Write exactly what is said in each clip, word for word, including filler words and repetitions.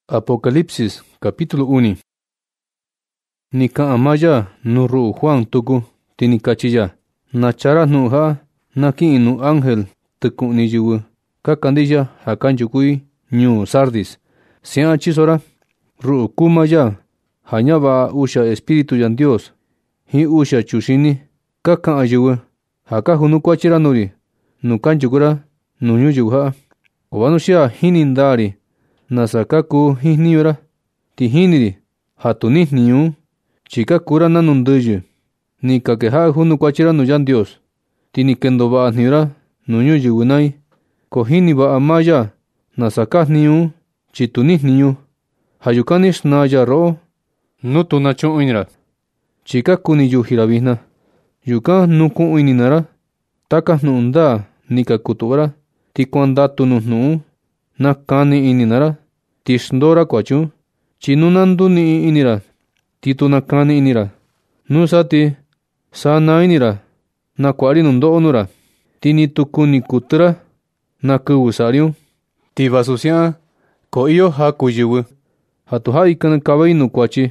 Apocalipsis capítulo uno. Nika amaya nuru Juan tuku tinikachiya. Nachara nuha naki inu ángel tukuni yuwu. Kakandilla hakanjukui New Sardis. Sea chisora ru kumaya hanyaba usha espíritu yan Dios. Hi usha chushini kaka ayuwu. Haka hunu kwachira nuri. Nukanjukura nunyu yuha. Obanushia hinindari. Nasakaku hiniura ti hiniri hatuni niu chika kura nanunduyu ni kakeha hunu kwachira nuyan Dios tini kendo ba niura nunyu yugunai ko hini ba amaya nasaka niu chituni niu hayukanish naya ro nutu nacho inra chika kuni yu hirabina yuka nuku ininara taka nunda nika kutubara ti kwanda tunu nu nakani ininara tisndora kwachu chinunandu ni inira titunakani inira nusati sana inira na kwari nundo onura tini tukuni kutra na kuusariu tivasusia ko iyo hakuyuwu hatuha ikana kabainu kwachi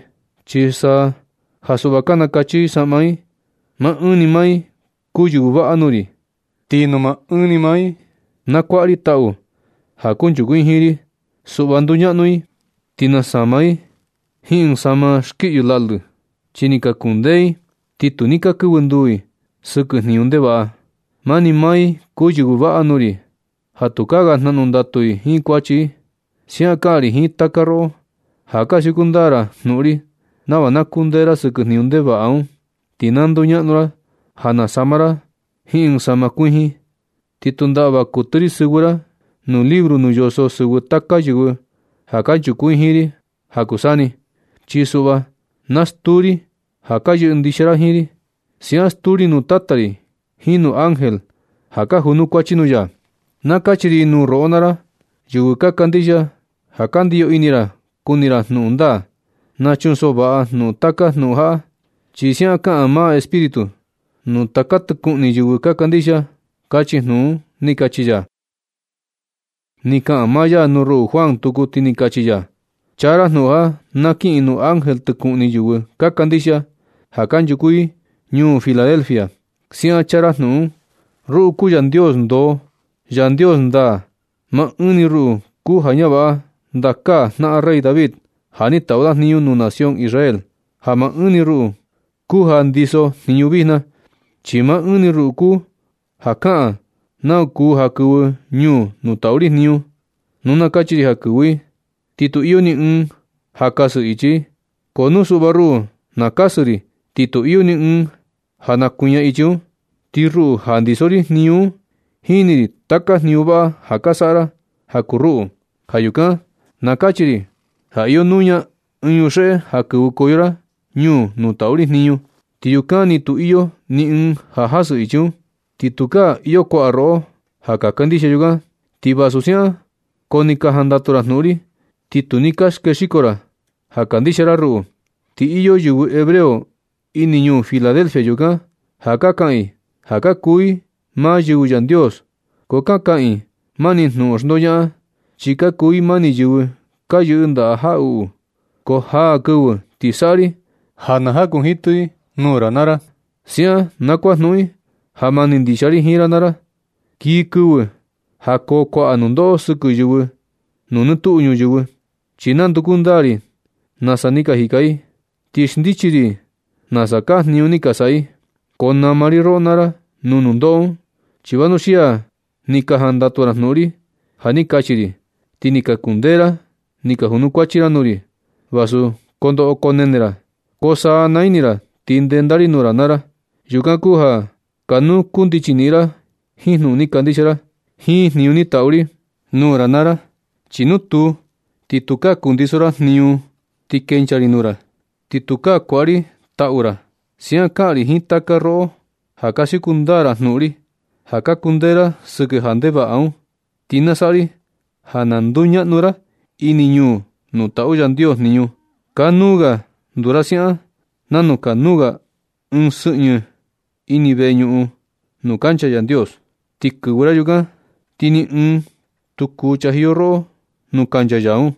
chisa hasubakana kachi samai ma uni mai kuyuwa anuri tinuma uni mai na kwari tau hakunjugu hiri subandu nyanui tina samai hin sama shkiyu lalu chinika kundei titunika kuwundui suku niunde ba mani mai kuyugu ba anuri hatukaga nanundatui hin kwachi siakari hin takaro haka shikundara nuri nawa nakundera suku niunde ba aun tinandu nyanura hana samara hin sama kuihi titundaba kuturi segura nu libro nu yoso sugu taka yugu haka yuku hiri hakusani chisuba nasturi haka yundishara hiri siasturi nu tatari hinu ángel haka hunu kwachinu ya nakachiri nu roonara yugu kakandilla hakandiyo inira kunira nunda nachunso ba nu taka nu ha chisia ka ama espíritu nu takat kuni yugu kakandilla kachi nu nikachiya nika amaya nuru Juan tuku tinikachiya chara nuha naki inu ángel tukuni yuwu kakandisha hakan yukui New Philadelphia sia chara nu ru ku yan Dios ndo yan Dios nda ma uni ru ku hanyaba ndaka na rey David hani tawda niu nu nación Israel hama uni ru ku handiso niu bina chima uni ru ku haka na ku haku nyu nu tauri niu nuna kachiri hakuwi titu iyo ni un hakasu ichi konu subaru nakasuri titu iyo ni un hanakunya ichu tiru handisori niu hiniri taka niuba hakasara hakuru hayuka nakachiri hayo nunya unyushe haku koyra nyu nu tauri niu tiyuka ni tu iyo ni un hahasu ichu tituka iyo ko aro hakakandisha yuga tibasusia konika handatura nuri titunikas keshikora hakandishara ru ti iyo yugu hebreo ini New Philadelphia yuga hakakai hakakui ma yugu yan Dios kokakai mani nu osnoya chika kui mani yugu kayunda hau ko ha ku tisari hanaha kunhitui nura nara sia nakwa nui hamani ndishari hiranara ki ku hako ko anundo suku yuwu nunu tuñu yuwu chinan tukundari nasanika hikai tishndichiri nasaka niunika sai kona mariro nara nunundo chivanushia nika handatura nuri hanika chiri tinika kundera nika hunu kwachira nuri vasu kondo okonenera kosa nainira tindendari nura nara yukakuha kanu kundichinira hinu ni kandishara hi niuni tauri nura nara chinutu tituka kundisora niu tikenchari nura tituka kwari taura sia kari hi takaro hakashi kundara nuri haka kundera suke handeba au tinasari hanandunya nura ini niu nu tau yan Dios niu kanuga durasia nanu kanuga un suñu ini beñu nu cancha yan Dios tikura yuga tini un tuku chahiyoro nu kancha yaun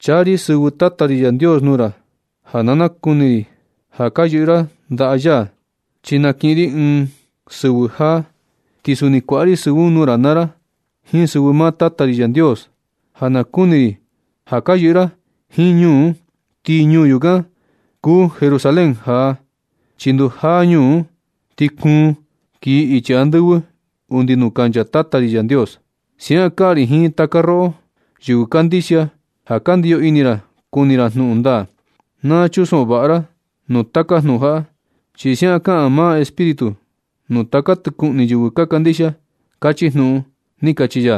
Chari sɨvɨ Tata ri Yandios nuu ra ja na nakuni ri ja ka yɨhɨ ra ndaha ya, tyi nakihin ri ɨɨn sɨvɨ jaa, ti suni kuaha ri sɨvɨ un nuu ra naa ra jiin sɨvɨ maa Tata ri Yandios ja na kuni ri ja ka yɨhɨ ra jiin ñuu un. Ti ñuu yukan kuu Jerusalén jaa, tyi ndu jaa ñuu un, ti kuun kii ityi andɨvɨ undi nuu kancha Tata ri Yandios. Siahan kaꞌan ri jiin taka roꞌo yɨvɨ kandixia ja ka ndiyo ini ra kuni ra jnuꞌun ndaa. Na chusoꞌon vaꞌa ra nuu taka jnuꞌun jaꞌa, tyi siahan kaꞌan maa Espíritu nuu taka tɨkuꞌni yɨvɨ ka kandixia, kachi jnuꞌun ―ni kachi ya.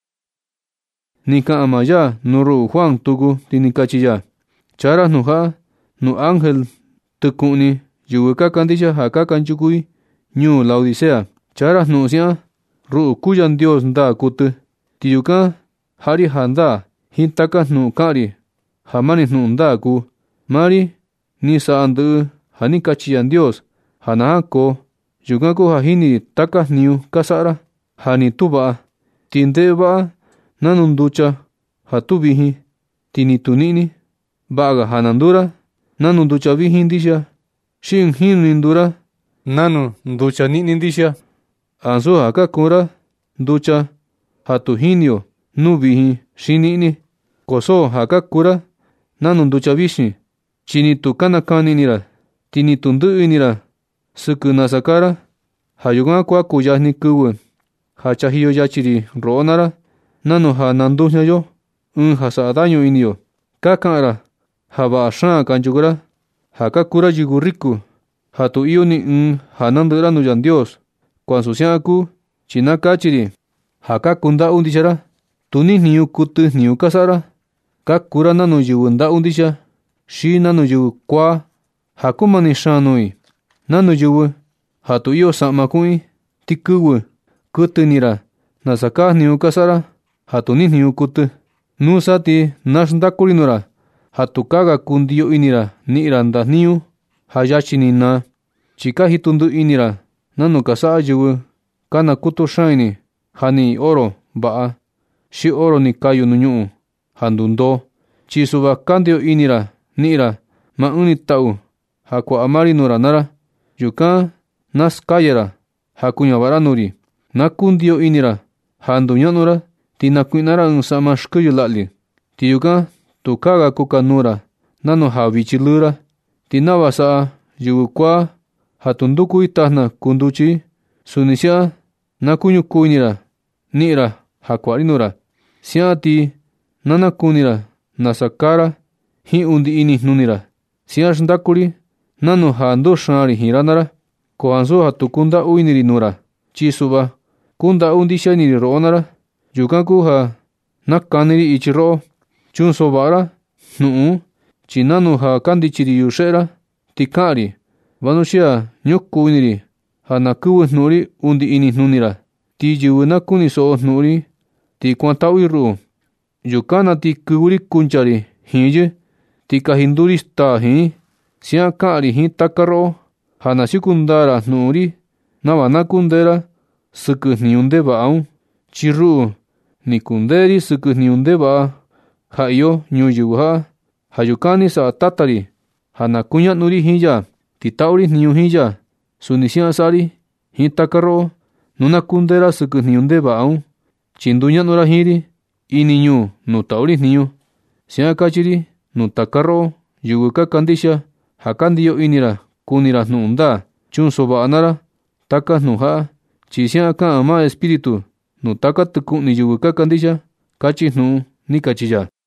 Ni kaꞌan maa ya nuu ruꞌu Juan tuku, ti ni kachi ya: ―Chaa ra jnuꞌun jaꞌa nuu ángel tɨkuꞌni yɨvɨ ka kandixia ja ka kanchuku i ñuu Laodicea. Chaa ra jnuꞌun siaꞌan: Ruꞌu kuu Yandios ndaa kuɨtɨ, ti yukan jaꞌa ri jandaa jiin taka jnuꞌun kaꞌan ri ja mani jnuꞌun ndaa kuu. Maa ri ni saꞌa ndɨꞌɨ ja ni kachi Yandios ja na jankoo. Yukan kuu ja jini ri taka jniñu ka saꞌa ra ja ni tu vaꞌa, ti ndeꞌe vaꞌa nanu nducha ja tu vijin, ti ni tu niꞌni. Vaꞌa ga ja na nduu ra nanu nducha vijin ndixia, xi ɨɨn jinu ni nduu ra nanu nducha niꞌni ndixia, ansu ja ka kuun ra nducha ja tu jinio nuu vijin xi niꞌni. Koso ja ka kuu ra nanu nducha vixin, tyi ni tu ka nakani ini ra, ti ni tu ndɨꞌɨ ini ra sɨkɨ nasa kaa ra. Ja yukan kua kuyajni kɨvɨ ja chajiyo yachi ri roꞌo naa ra, nanu ja nandujña yo ɨɨn ja saꞌa dañu ini yo. Ka kaꞌan ra ja vaꞌa xaan kanchuku ra ja ka kuu ra yɨvɨ riku, ja tu iyo ni ɨɨn ja nandɨꞌɨ ra nuu Yandios. Ko ansu siaꞌan kuu, tyi na kachi ri ja ka kundaꞌu ndixia ra, tu ni jniñu kuɨtɨ jniñu ka saꞌa ra. Ka kuu ra nanu yɨvɨ ndaꞌu ndixia, xi nanu yɨvɨ kuaa ja kumani xaan nuu i, nanu yɨvɨ ja tu iyo saꞌma kuꞌun i. Ti kɨvɨ kɨtɨ ini ra nasa kaa jniñu ka saꞌa ra ja tu ni jniñu kuɨtɨ. Nusa ti na xndaku ri nuu ra ja tukaa ga kundiyo ini ra niꞌi ra ndajniñu ja yachi ni naa, tyi ka jitu ndɨꞌɨ ini ra nanu ka saꞌa yɨvɨ ka nakutu xaan ini ja niꞌi oro vaꞌa xi oro ni kayu nuu ñuꞌu ja ndundoo, tyi suꞌva ka ndio ini ra niꞌi ra maa ɨɨn ni taꞌu ja kuaꞌa maa ri nuu ra naa ra. Yukan na skaya ra ja kuña vaꞌa ra nuu ri. Na kundiyo ini ra ja nduñaꞌnu ra, ti na kuiꞌna ra ɨɨn saꞌma xkɨyɨ laꞌlɨ, ti yukan tukaa ga kukanuu ra nanu ja vichi lɨɨ ra. Ti nava saꞌa yɨvɨ kuaa ja tu nduku i tajna kunduchi i, suni siaꞌan na kuñuku ini ra niꞌi ra ja kuaꞌa ri nuu ra. Siaꞌan ti na nakuni ra nasa kaa ra jiin undi inijnuni ra. Siaꞌan xndaku ri nanu ja nduxaan ri jiin ra naa ra. Ko ansu ja tu kundaꞌu ini ri nuu ra, tyi suꞌva kundaꞌu ndixia ini ri roꞌo naa ra. Yukan kuu ja nakani ri ichi roꞌo chunso vaꞌa ra jnuꞌun, tyi nanu ja kandichi ri yuxeꞌe ra, ti kaꞌan ri vanuxia ñúku ini ri ja na kɨvɨ jnuꞌun ri undi inijnuni ra. Ti yɨvɨ na kuni soꞌo jnuꞌun ri, ti kuantaꞌu i ruꞌu. Yukan na ti kɨvɨ ri kuncha ri jiin yɨ, ti kaji nduu ri staa jiin. Siaꞌan kaꞌan ri jiin taka roꞌo ja na siuku ndaa ra jnuꞌun ri nava na kundee ra sɨkɨ jniñu ndevaꞌa un, tyi ruꞌu ni kundee ri sɨkɨ jniñu ndevaꞌa ja iyo ñuyɨvɨ jaꞌa. Ja yukan ni saꞌa Tata ri ja na kuñaꞌnu ri jiin ya, ti taꞌu ri jniñu jiin ya. Suni siaꞌan saꞌa ri jiin taka roꞌo nu na kundee ra sɨkɨ jniñu ndevaꞌa un, tyi nduñaꞌnu ra jiin ri ini ñuu nuu taꞌu ri jniñu. Siaꞌan kachi ri nuu taka roꞌo yɨvɨ ka kandixia ja ka ndiyo ini ra kuni ra jnuꞌun ndaa, chunso vaꞌa naa ra taka jnuꞌun jaꞌa, tyi siaꞌan kaꞌan maa Espíritu nuu taka tɨkuꞌni yɨvɨ ka kandixia, kachi jnuꞌun ―ni kachi ya.